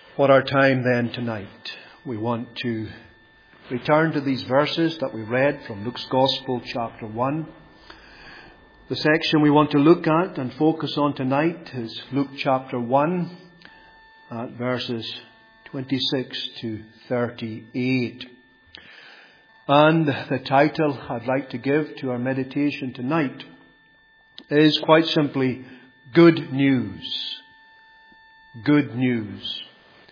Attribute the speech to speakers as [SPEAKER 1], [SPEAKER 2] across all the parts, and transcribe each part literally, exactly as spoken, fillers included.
[SPEAKER 1] For our time then tonight, we want to return to these verses that we read from Luke's Gospel, chapter one. The section we want to look at and focus on tonight is Luke chapter one, at verses twenty-six to thirty-eight. And the title I'd like to give to our meditation tonight is quite simply, Good News. Good News.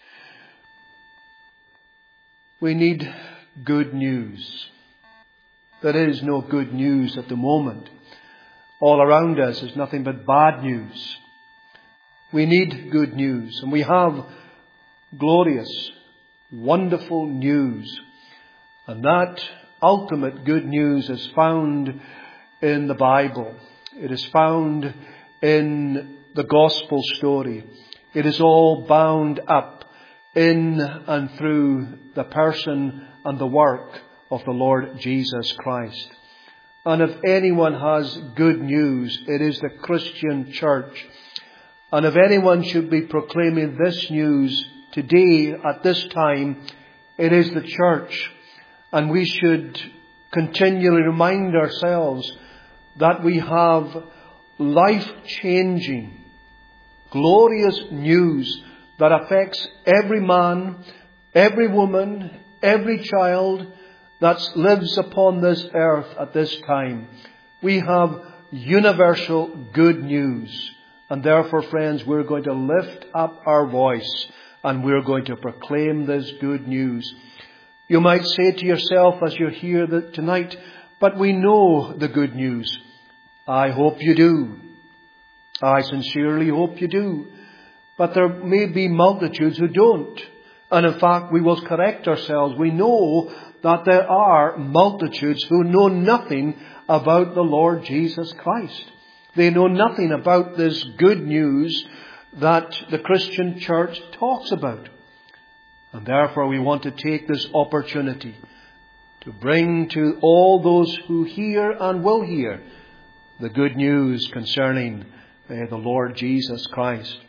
[SPEAKER 1] We need good news. There is no good news at the moment. All around us is nothing but bad news. We need good news, and we have glorious, wonderful news. And that ultimate good news is found in the Bible. It is found in the gospel story. It is all bound up in and through the person and the work of the Lord Jesus Christ. And if anyone has good news, it is the Christian church. And if anyone should be proclaiming this news today at this time, it is the church. And we should continually remind ourselves that we have life-changing, glorious news that affects every man, every woman, every child that lives upon this earth at this time. We have universal good news. And therefore, friends, we're going to lift up our voice and we're going to proclaim this good news. You might say to yourself as you're here tonight, but we know the good news. I hope you do. I sincerely hope you do. But there may be multitudes who don't. And in fact, we will correct ourselves. We know that there are multitudes who know nothing about the Lord Jesus Christ. They know nothing about this good news that the Christian church talks about. And therefore we want to take this opportunity to bring to all those who hear and will hear the good news concerning uh, the Lord Jesus Christ.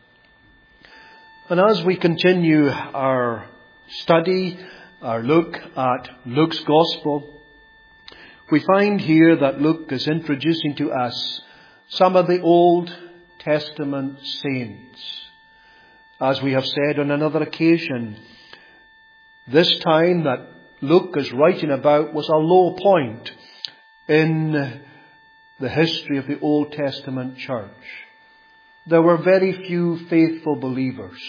[SPEAKER 1] And as we continue our study, our look at Luke's Gospel, we find here that Luke is introducing to us some of the Old Testament saints. As we have said on another occasion, this time that Luke is writing about was a low point in the history of the Old Testament church. There were very few faithful believers.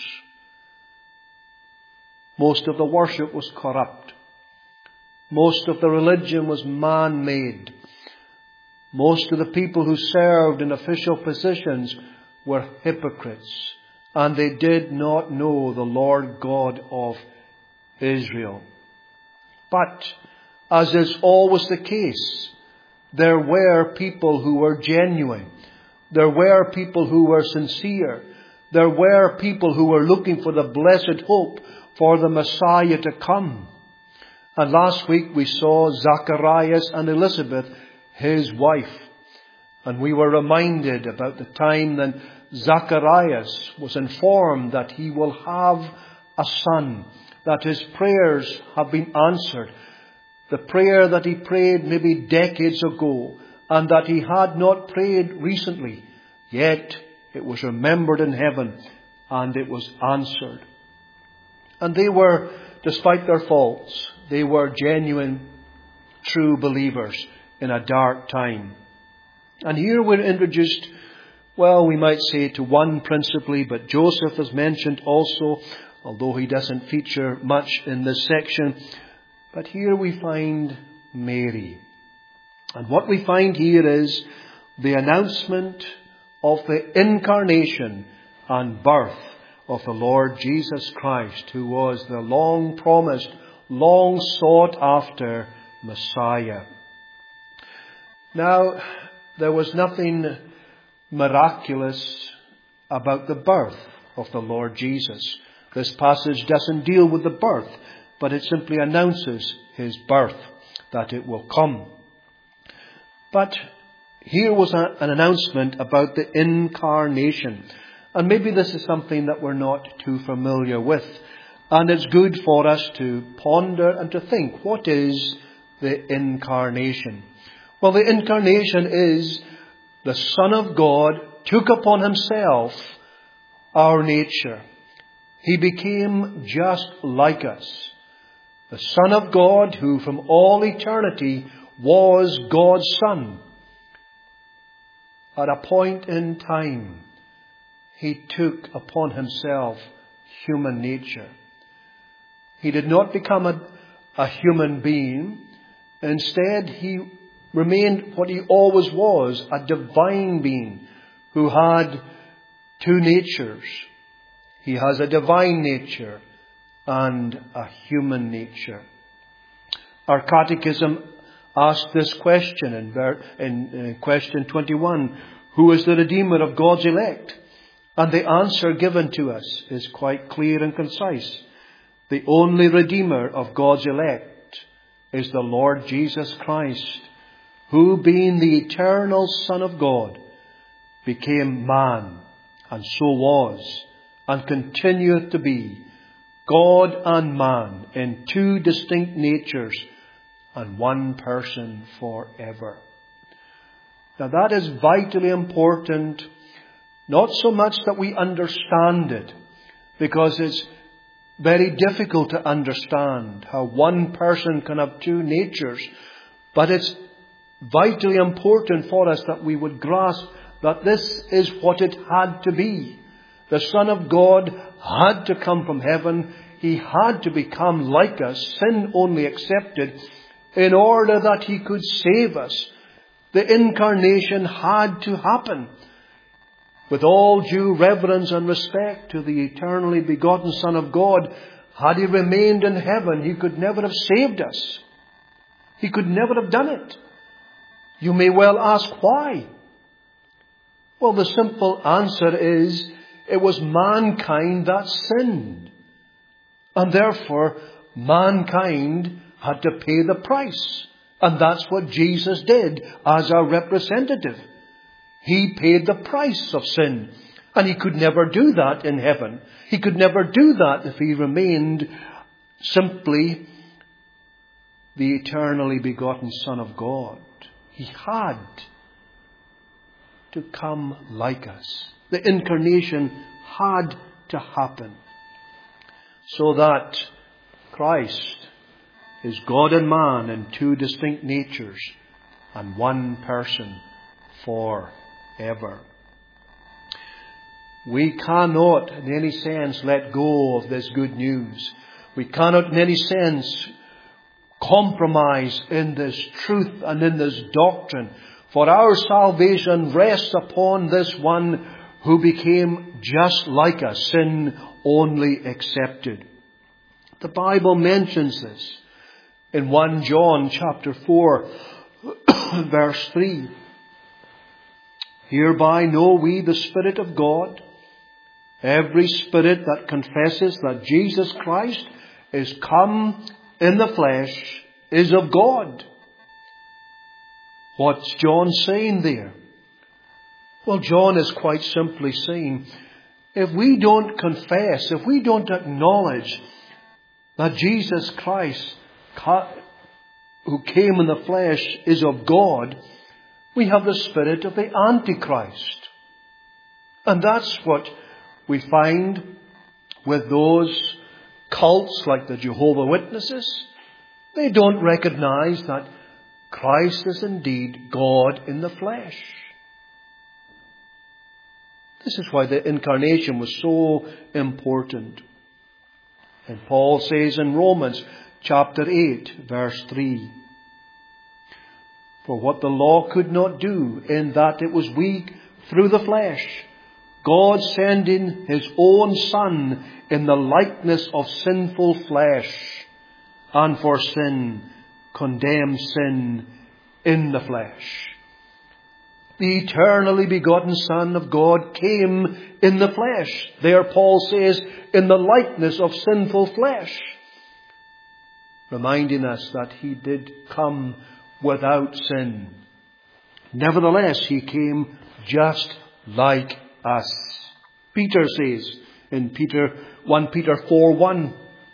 [SPEAKER 1] Most of the worship was corrupt. Most of the religion was man-made. Most of the people who served in official positions were hypocrites, and they did not know the Lord God of Israel. But, as is always the case, there were people who were genuine. There were people who were sincere. There were people who were looking for the blessed hope for the Messiah to come. And last week we saw Zacharias and Elizabeth, his wife. And we were reminded about the time when Zacharias was informed that he will have a son, that his prayers have been answered. The prayer that he prayed maybe decades ago, and that he had not prayed recently, yet it was remembered in heaven and it was answered. And they were, despite their faults, they were genuine, true believers in a dark time. And here we're introduced, well, we might say to one principally, but Joseph is mentioned also, although he doesn't feature much in this section. But here we find Mary. And what we find here is the announcement of the incarnation and birth of the Lord Jesus Christ, who was the long promised, long sought after Messiah. Now, there was nothing miraculous about the birth of the Lord Jesus. This passage doesn't deal with the birth, but it simply announces his birth, that it will come. But here was a, an announcement about the incarnation. And maybe this is something that we're not too familiar with. And it's good for us to ponder and to think, what is the incarnation? Well, the incarnation is the Son of God took upon himself our nature. He became just like us. The Son of God, who from all eternity was God's Son. At a point in time, he took upon himself human nature. He did not become a, a human being. Instead, he remained what he always was, a divine being who had two natures. He has a divine nature and a human nature. Our catechism asked this question in, in uh, question twenty-one. Who is the Redeemer of God's elect? And the answer given to us is quite clear and concise. The only Redeemer of God's elect is the Lord Jesus Christ, who being the eternal Son of God, became man, and so was, and continueth to be, God and man in two distinct natures, and one person forever. Now that is vitally important, not so much that we understand it, because it's very difficult to understand how one person can have two natures, but it's vitally important for us that we would grasp that this is what it had to be. The Son of God had to come from heaven. He had to become like us, sin only excepted, in order that he could save us. The incarnation had to happen. With all due reverence and respect to the eternally begotten Son of God, had he remained in heaven, he could never have saved us. He could never have done it. You may well ask why. Well, the simple answer is, it was mankind that sinned. And therefore, mankind had to pay the price. And that's what Jesus did as our representative. He paid the price of sin. And he could never do that in heaven. He could never do that if he remained simply the eternally begotten Son of God. He had to come like us. The incarnation had to happen, so that Christ is God and man in two distinct natures and one person forever. We cannot in any sense let go of this good news. We cannot in any sense compromise in this truth and in this doctrine. For our salvation rests upon this one who became just like us, sin only excepted. The Bible mentions this in First John chapter four, verse three. Hereby know we the Spirit of God. Every spirit that confesses that Jesus Christ is come in the flesh is of God. What's John saying there? Well, John is quite simply saying, if we don't confess, if we don't acknowledge that Jesus Christ, who came in the flesh, is of God, we have the spirit of the Antichrist. And that's what we find with those cults like the Jehovah's Witnesses. They don't recognize that Christ is indeed God in the flesh. This is why the incarnation was so important. And Paul says in Romans chapter eight, verse three, for what the law could not do, in that it was weak through the flesh, God sending his own Son in the likeness of sinful flesh, and for sin condemned sin in the flesh. The eternally begotten Son of God came in the flesh. There Paul says, in the likeness of sinful flesh, reminding us that he did come without sin. Nevertheless, he came just like us. Peter says in Peter, First Peter four one,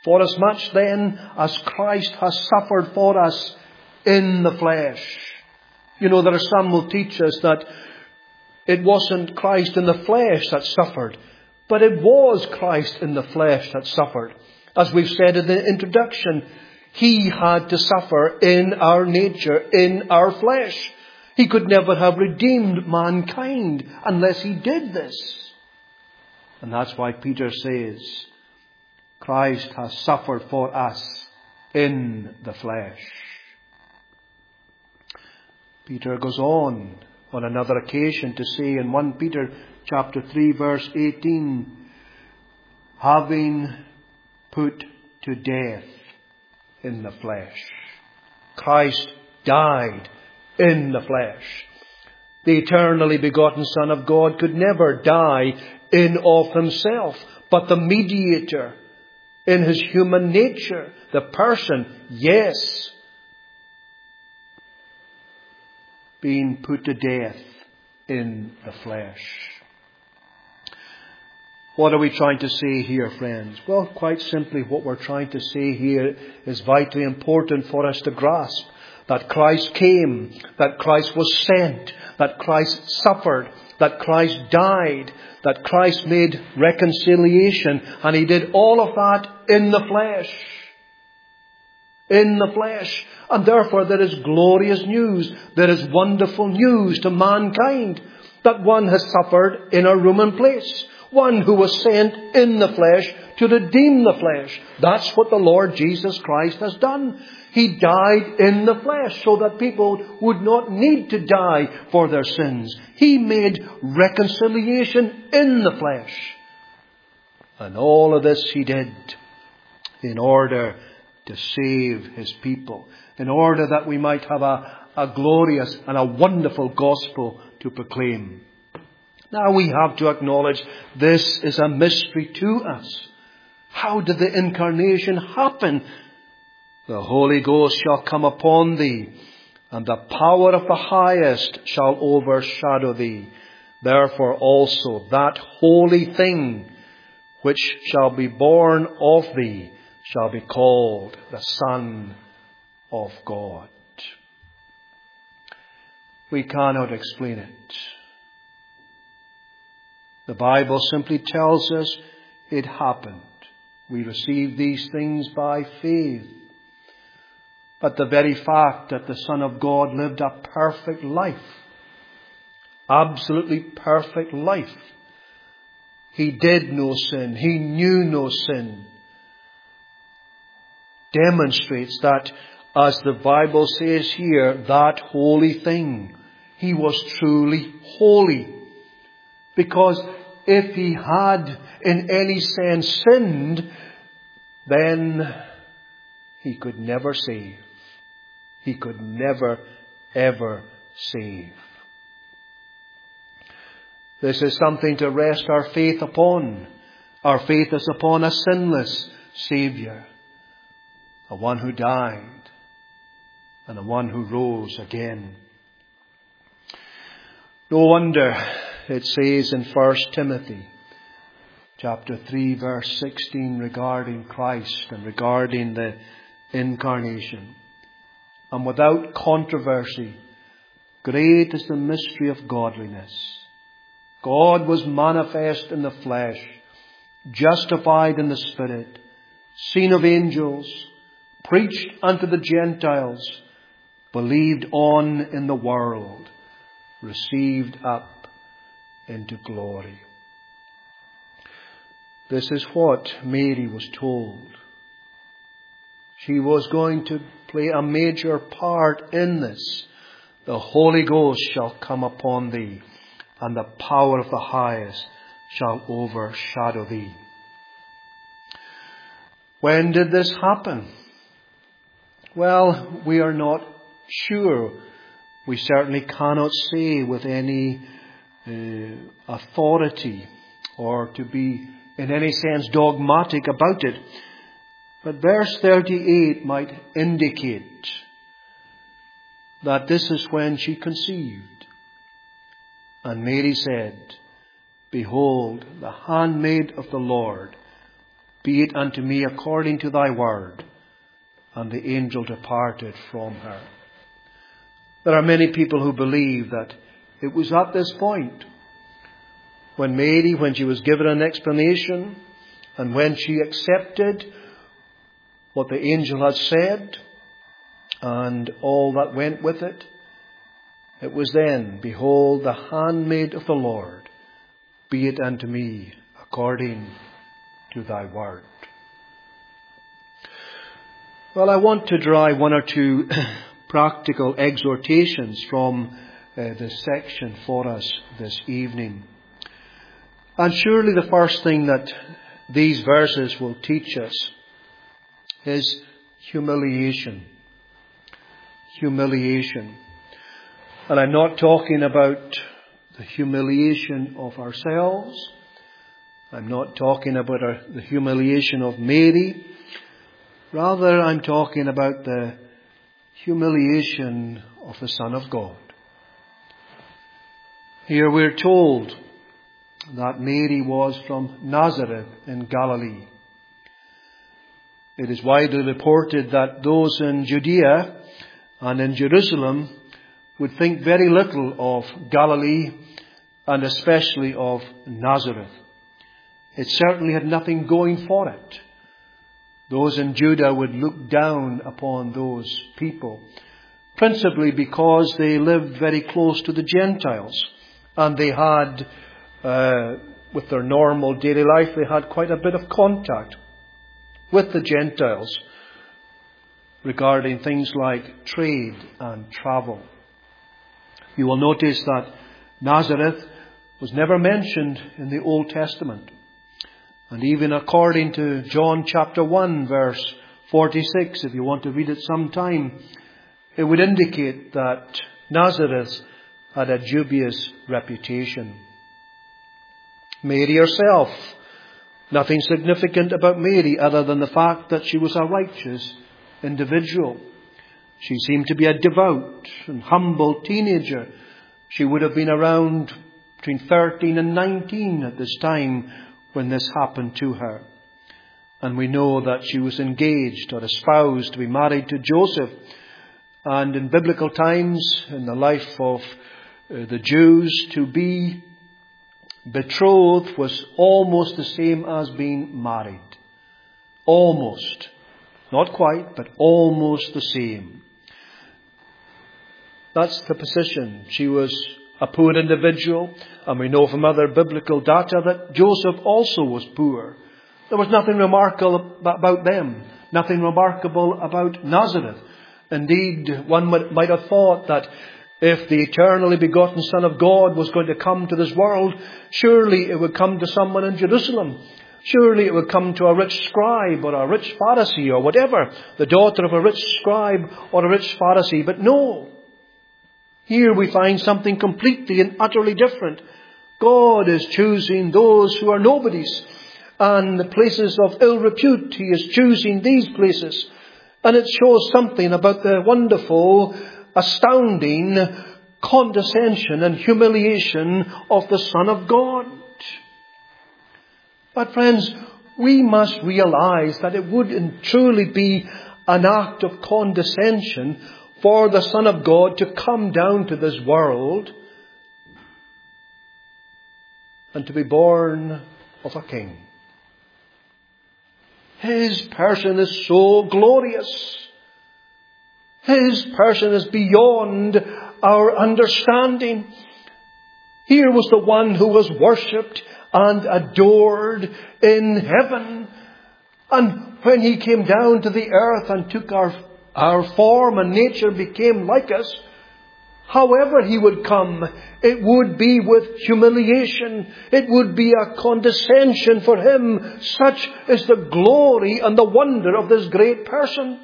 [SPEAKER 1] For as much then as Christ has suffered for us in the flesh. You know, there are some who teach us that it wasn't Christ in the flesh that suffered, but it was Christ in the flesh that suffered. As we've said in the introduction, He had to suffer in our nature, in our flesh. He could never have redeemed mankind unless He did this. And that's why Peter says, Christ has suffered for us in the flesh. Peter goes on on another occasion to say in First Peter chapter three verse eighteen, having put to death in the flesh. Christ died in the flesh. The eternally begotten Son of God could never die in of Himself, but the mediator in His human nature, the person, yes, being put to death in the flesh. What are we trying to say here, friends? Well, quite simply, what we're trying to say here is vitally important for us to grasp. That Christ came, that Christ was sent, that Christ suffered, that Christ died, that Christ made reconciliation, and He did all of that in the flesh. In the flesh. And therefore there is glorious news, there is wonderful news to mankind, that one has suffered in our room and place. One who was sent in the flesh to redeem the flesh. That's what the Lord Jesus Christ has done. He died in the flesh so that people would not need to die for their sins. He made reconciliation in the flesh. And all of this He did in order to save His people. In order that we might have a, a glorious and a wonderful gospel to proclaim. Now we have to acknowledge this is a mystery to us. How did the incarnation happen? The Holy Ghost shall come upon thee, and the power of the highest shall overshadow thee. Therefore also that holy thing which shall be born of thee shall be called the Son of God. We cannot explain it. The Bible simply tells us it happened. We receive these things by faith. But the very fact that the Son of God lived a perfect life, absolutely perfect life, He did no sin, He knew no sin, demonstrates that, as the Bible says here, that holy thing, He was truly holy. Because if He had in any sense sinned, then He could never save. He could never, ever save. This is something to rest our faith upon. Our faith is upon a sinless Saviour. A one who died and a one who rose again. No wonder it says in First Timothy chapter three verse sixteen regarding Christ and regarding the incarnation. And without controversy, great is the mystery of godliness. God was manifest in the flesh, justified in the Spirit, seen of angels, preached unto the Gentiles, believed on in the world, received up into glory. This is what Mary was told. She was going to play a major part in this. The Holy Ghost shall come upon thee, and the power of the highest shall overshadow thee. When did this happen? Well, we are not sure. We certainly cannot say with any uh, authority or to be in any sense dogmatic about it. But verse thirty-eight might indicate that this is when she conceived. And Mary said, Behold, the handmaid of the Lord, be it unto me according to thy word. And the angel departed from her. There are many people who believe that it was at this point when Mary, when she was given an explanation and when she accepted what the angel had said and all that went with it, it was then, behold, the handmaid of the Lord, be it unto me according to thy word. Well, I want to draw one or two practical exhortations from uh, this section for us this evening. And surely the first thing that these verses will teach us is humiliation. Humiliation. And I'm not talking about the humiliation of ourselves. I'm not talking about our, the humiliation of Mary. Rather, I'm talking about the humiliation of the Son of God. Here we're told that Mary was from Nazareth in Galilee. It is widely reported that those in Judea and in Jerusalem would think very little of Galilee and especially of Nazareth. It certainly had nothing going for it. Those in Judah would look down upon those people, principally because they lived very close to the Gentiles. And they had, uh, with their normal daily life, they had quite a bit of contact with the Gentiles regarding things like trade and travel. You will notice that Nazareth was never mentioned in the Old Testament. And even according to John chapter one, verse forty-six, if you want to read it sometime, it would indicate that Nazareth had a dubious reputation. Mary herself, nothing significant about Mary other than the fact that she was a righteous individual. She seemed to be a devout and humble teenager. She would have been around between thirteen and nineteen at this time when this happened to her. And we know that she was engaged or espoused to be married to Joseph. And in biblical times, in the life of uh, the Jews, to be betrothed was almost the same as being married. Almost. Not quite, but almost the same. That's the position. She was a poor individual, and we know from other biblical data that Joseph also was poor. There was nothing remarkable about them, nothing remarkable about Nazareth. Indeed, one might have thought that if the eternally begotten Son of God was going to come to this world, surely it would come to someone in Jerusalem. Surely it would come to a rich scribe or a rich Pharisee or whatever, the daughter of a rich scribe or a rich Pharisee. But no. Here we find something completely and utterly different. God is choosing those who are nobodies. And the places of ill repute, He is choosing these places. And it shows something about the wonderful, astounding condescension and humiliation of the Son of God. But friends, we must realize that it would truly be an act of condescension for the Son of God to come down to this world and to be born of a king. His person is so glorious. His person is beyond our understanding. Here was the one who was worshipped and adored in heaven. And when He came down to the earth and took our, our form and nature, became like us, however He would come, it would be with humiliation. It would be a condescension for Him. Such is the glory and the wonder of this great person.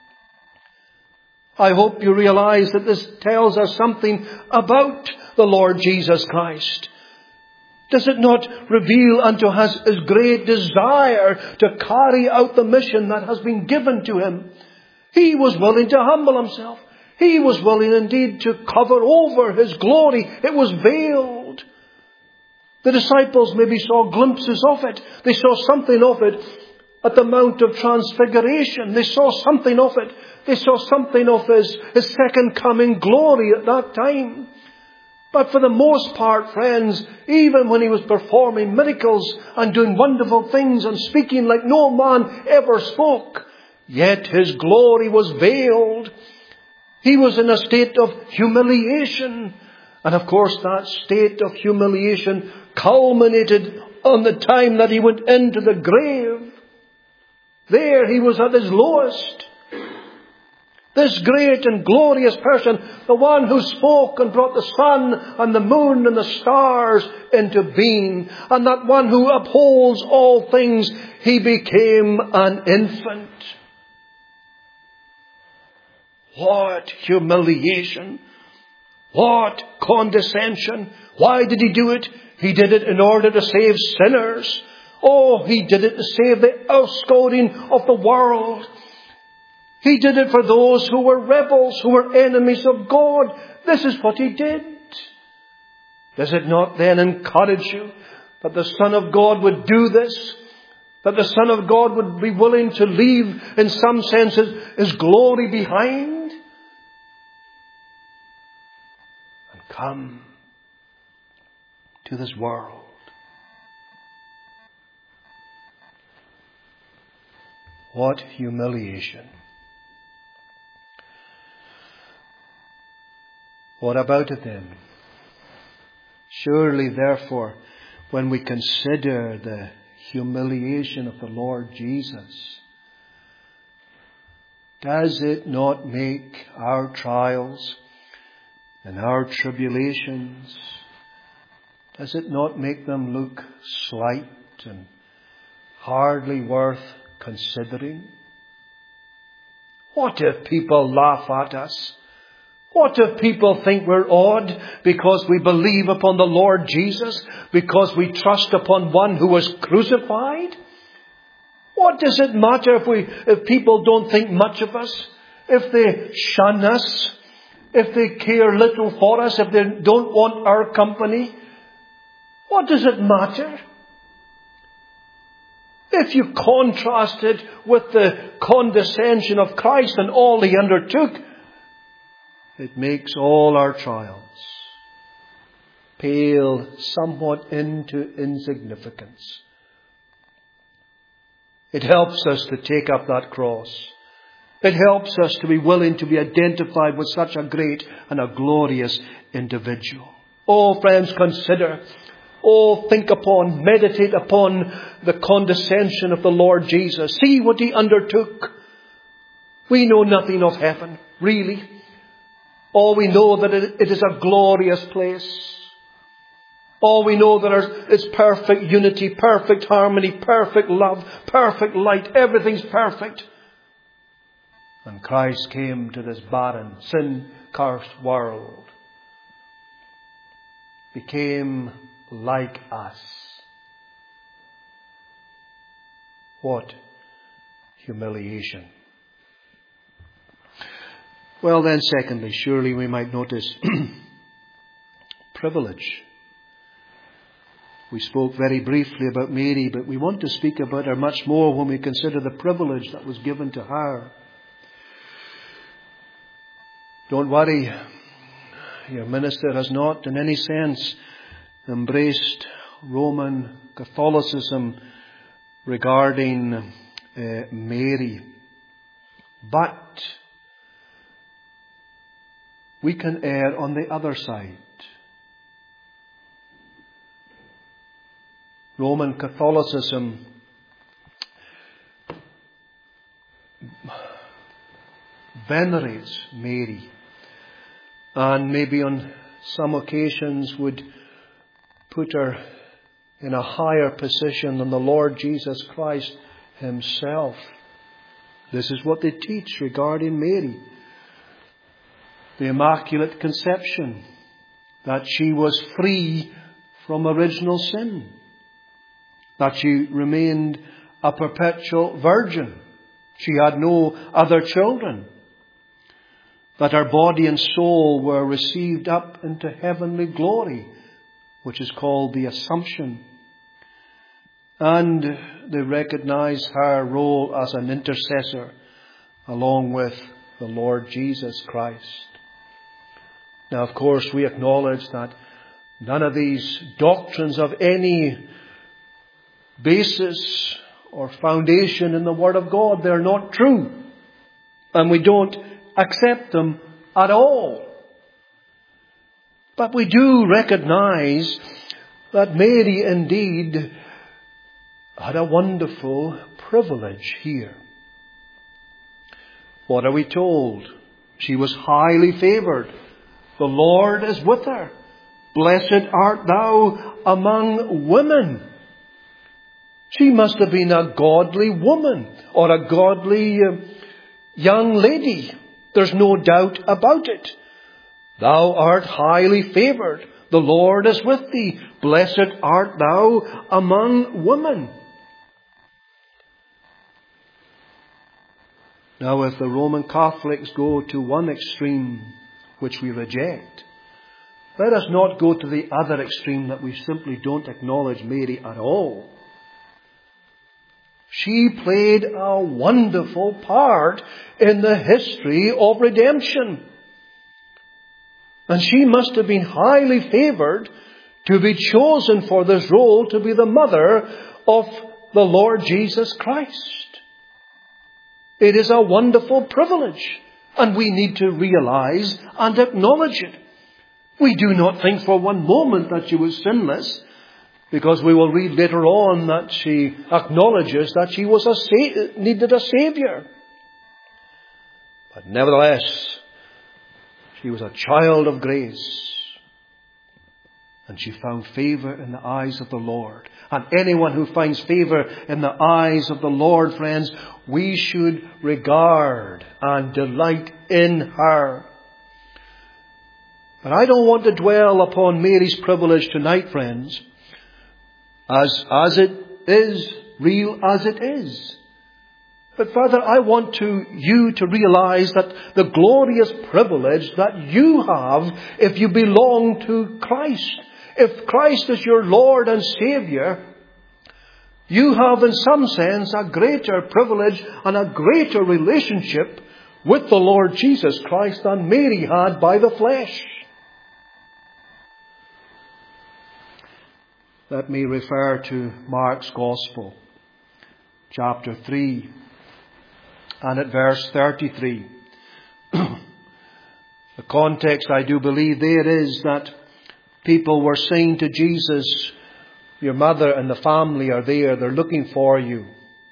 [SPEAKER 1] I hope you realize that this tells us something about the Lord Jesus Christ. Does it not reveal unto us His great desire to carry out the mission that has been given to Him? He was willing to humble Himself. He was willing indeed to cover over His glory. It was veiled. The disciples maybe saw glimpses of it. They saw something of it. at the Mount of Transfiguration. They saw something of it. They saw something of His, His second coming glory at that time. But for the most part, friends, even when He was performing miracles and doing wonderful things and speaking like no man ever spoke, yet His glory was veiled. He was in a state of humiliation. And of course that state of humiliation culminated on the time that He went into the grave. There He was at His lowest. This great and glorious person, the one who spoke and brought the sun and the moon and the stars into being, and that one who upholds all things, He became an infant. What humiliation! What condescension! Why did He do it? He did it in order to save sinners. Oh, He did it to save the outscoring of the world. He did it for those who were rebels, who were enemies of God. This is what He did. Does it not then encourage you that the Son of God would do this? That the Son of God would be willing to leave, in some senses, His glory behind? And come to this world. What humiliation. What about it then? Surely, therefore, when we consider the humiliation of the Lord Jesus, does it not make our trials and our tribulations, does it not make them look slight and hardly worth considering? What if people laugh at us? What if people think we're odd because we believe upon the Lord Jesus, because we trust upon one who was crucified? What does it matter if we, if people don't think much of us, if they shun us, if they care little for us, if they don't want our company? What does it matter? If you contrast it with the condescension of Christ and all He undertook, it makes all our trials pale somewhat into insignificance. It helps us to take up that cross. It helps us to be willing to be identified with such a great and a glorious individual. Oh, friends, consider. Oh, think upon, meditate upon the condescension of the Lord Jesus. See what He undertook. We know nothing of heaven, really. All we know that it is a glorious place. All we know that it's perfect unity, perfect harmony, perfect love, perfect light. Everything's perfect. And Christ came to this barren, sin-cursed world. Became like us. What humiliation. Well then, secondly, surely we might notice privilege. We spoke very briefly about Mary, but we want to speak about her much more when we consider the privilege that was given to her. Don't worry, your minister has not in any sense embraced Roman Catholicism regarding uh, Mary. But we can err on the other side. Roman Catholicism venerates Mary, and maybe on some occasions would put her in a higher position than the Lord Jesus Christ Himself. This is what they teach regarding Mary. The Immaculate Conception, that she was free from original sin, that she remained a perpetual virgin. She had no other children, that her body and soul were received up into heavenly glory, which is called the Assumption. And they recognize her role as an intercessor along with the Lord Jesus Christ. Now, of course, we acknowledge that none of these doctrines have any basis or foundation in the Word of God. They're not true. And we don't accept them at all. But we do recognize that Mary indeed had a wonderful privilege here. What are we told? She was highly favored. The Lord is with her. Blessed art thou among women. She must have been a godly woman or a godly uh, young lady. There's no doubt about it. Thou art highly favored. The Lord is with thee. Blessed art thou among women. Now, if the Roman Catholics go to one extreme, which we reject, let us not go to the other extreme that we simply don't acknowledge Mary at all. She played a wonderful part in the history of redemption. And she must have been highly favored to be chosen for this role to be the mother of the Lord Jesus Christ. It is a wonderful privilege, and we need to realize and acknowledge it. We do not think for one moment that she was sinless, because we will read later on that she acknowledges that she was a sa- needed a Saviour. But nevertheless, she was a child of grace. And she found favour in the eyes of the Lord. And anyone who finds favour in the eyes of the Lord, friends, we should regard and delight in her. But I don't want to dwell upon Mary's privilege tonight, friends, as, as it is, real as it is. But Father, I want to you to realize that the glorious privilege that you have if you belong to Christ. If Christ is your Lord and Saviour, you have in some sense a greater privilege and a greater relationship with the Lord Jesus Christ than Mary had by the flesh. Let me refer to Mark's Gospel, chapter three, and at verse thirty-three. The context, I do believe, there is that people were saying to Jesus, your mother and the family are there, they're looking for you.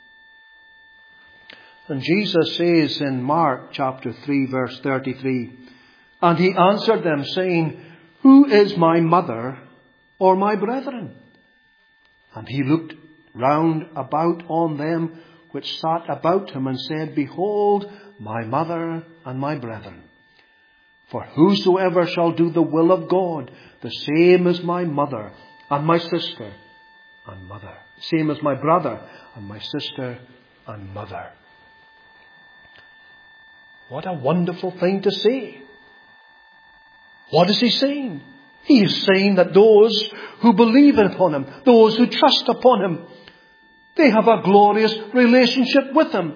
[SPEAKER 1] And Jesus says in Mark chapter three, verse thirty-three, and he answered them, saying, who is my mother or my brethren? And he looked round about on them which sat about him, and said, behold, my mother and my brethren. For whosoever shall do the will of God, the same is my mother and my sister and mother. Same as my brother and my sister and mother. What a wonderful thing to say. What is he saying? He is saying that those who believe upon him, those who trust upon him, they have a glorious relationship with him.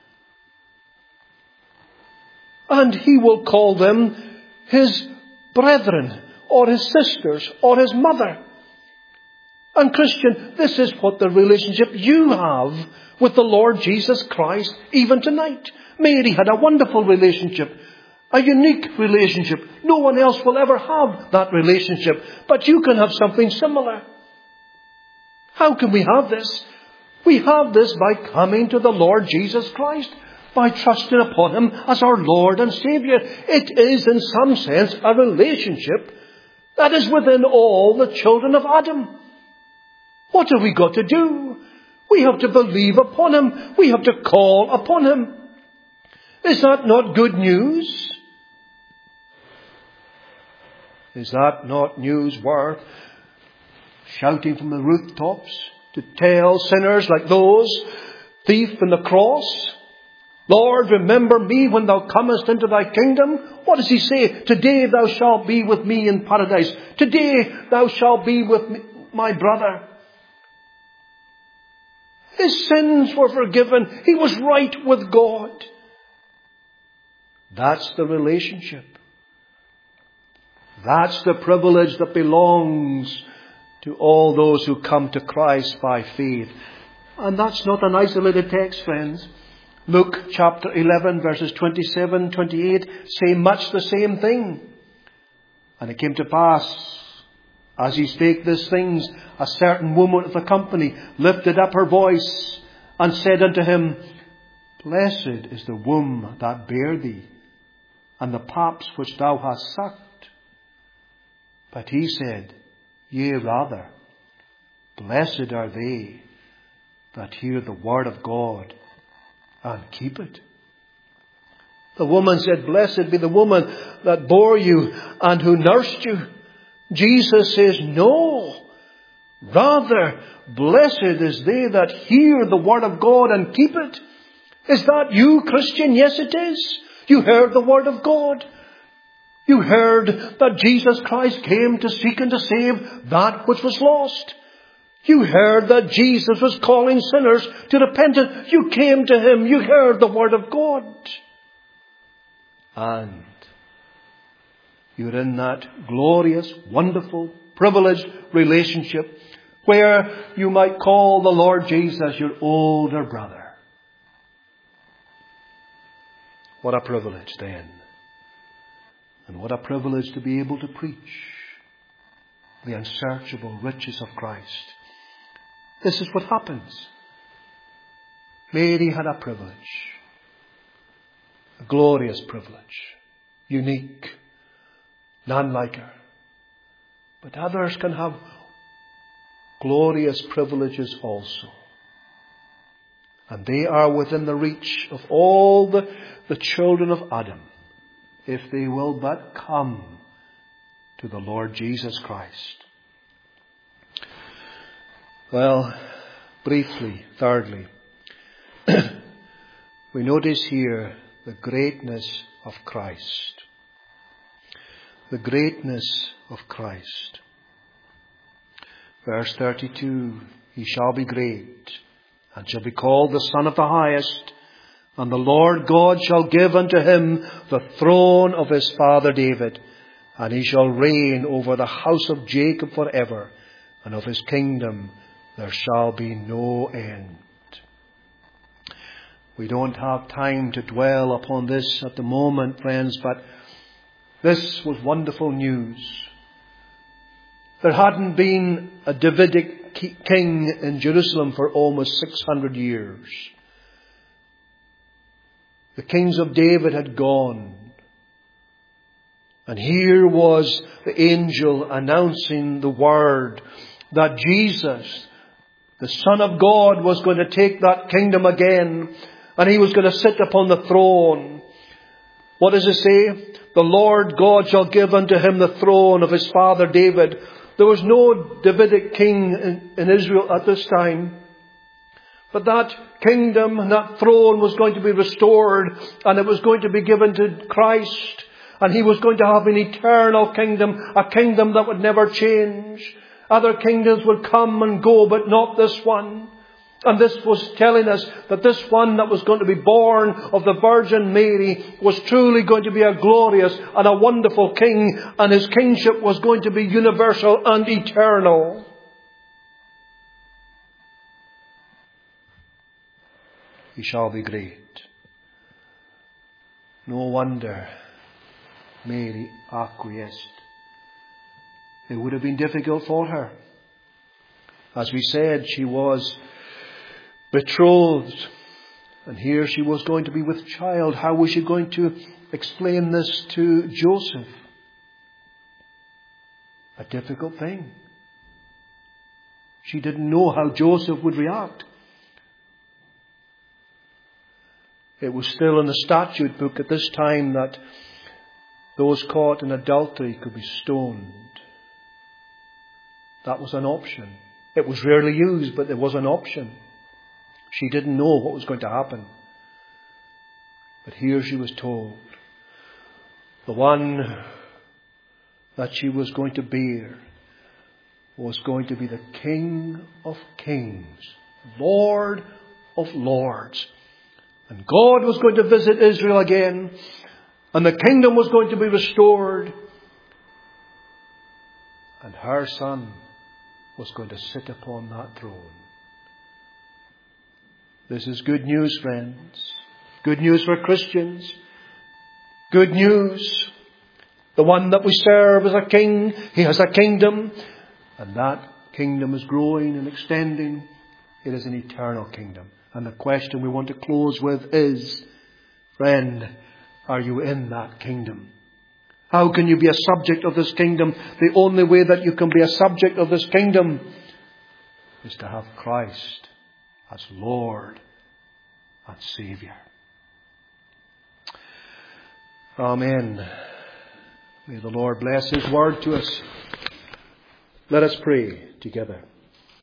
[SPEAKER 1] And he will call them his brethren, or his sisters, or his mother. And Christian, this is what the relationship you have with the Lord Jesus Christ even tonight. Mary had a wonderful relationship, a unique relationship. No one else will ever have that relationship, but you can have something similar. How can we have this? We have this by coming to the Lord Jesus Christ, by trusting upon him as our Lord and Saviour. It is in some sense a relationship that is within all the children of Adam. What have we got to do? We have to believe upon him. We have to call upon him. Is that not good news? Is that not news worth shouting from the rooftops to tell sinners like those, thief on the cross, Lord, remember me when thou comest into thy kingdom? What does he say? Today thou shalt be with me in paradise. Today thou shalt be with me, my brother. His sins were forgiven. He was right with God. That's the relationship. That's the privilege that belongs to all those who come to Christ by faith. And that's not an isolated text, friends. Luke chapter eleven verses twenty-seven, twenty-eight say much the same thing. And it came to pass, as he spake these things, a certain woman of the company lifted up her voice and said unto him, Blessed is the womb that bare thee, and the paps which thou hast sucked. But he said, Yea, rather, blessed are they that hear the word of God and keep it. The woman said, Blessed be the woman that bore you and who nursed you. Jesus says, No, rather, blessed is they that hear the word of God and keep it. Is that you, Christian? Yes, it is. You heard the word of God. You heard that Jesus Christ came to seek and to save that which was lost. You heard that Jesus was calling sinners to repentance. You came to Him. You heard the word of God. And you're in that glorious, wonderful, privileged relationship where you might call the Lord Jesus your older brother. What a privilege then. And what a privilege to be able to preach the unsearchable riches of Christ. This is what happens. Mary had a privilege. A glorious privilege. Unique. None like her. But others can have glorious privileges also. And they are within the reach of all the, the children of Adam, if they will but come to the Lord Jesus Christ. Well, briefly, thirdly, we notice here the greatness of Christ. The greatness of Christ. Verse thirty-two, He shall be great, and shall be called the Son of the Highest, and the Lord God shall give unto him the throne of his father David, and he shall reign over the house of Jacob forever, and of his kingdom there shall be no end. We don't have time to dwell upon this at the moment, friends, but this was wonderful news. There hadn't been a Davidic king in Jerusalem for almost six hundred years. The kings of David had gone. And here was the angel announcing the word that Jesus, the Son of God, was going to take that kingdom again. And He was going to sit upon the throne. What does it say? The Lord God shall give unto him the throne of his father David. There was no Davidic king in, in Israel at this time. But that kingdom, that throne was going to be restored, and it was going to be given to Christ. And He was going to have an eternal kingdom, a kingdom that would never change. Other kingdoms would come and go, but not this one. And this was telling us that this one that was going to be born of the Virgin Mary was truly going to be a glorious and a wonderful king, and His kingship was going to be universal and eternal. He shall be great. No wonder Mary acquiesced. It would have been difficult for her. As we said, she was betrothed. And here she was going to be with child. How was she going to explain this to Joseph? A difficult thing. She didn't know how Joseph would react. It was still in the statute book at this time that those caught in adultery could be stoned. That was an option. It was rarely used, but it was an option. She didn't know what was going to happen. But here she was told, the one that she was going to bear was going to be the King of Kings Lord of Lords. And God was going to visit Israel again, and the kingdom was going to be restored, and her Son was going to sit upon that throne. This is good news, friends. Good news for Christians. Good news. The one that we serve is a king. He has a kingdom. And that kingdom is growing and extending. It is an eternal kingdom. And the question we want to close with is, friend, are you in that kingdom? How can you be a subject of this kingdom? The only way that you can be a subject of this kingdom is to have Christ as Lord and Saviour. Amen. May the Lord bless His word to us. Let us pray together.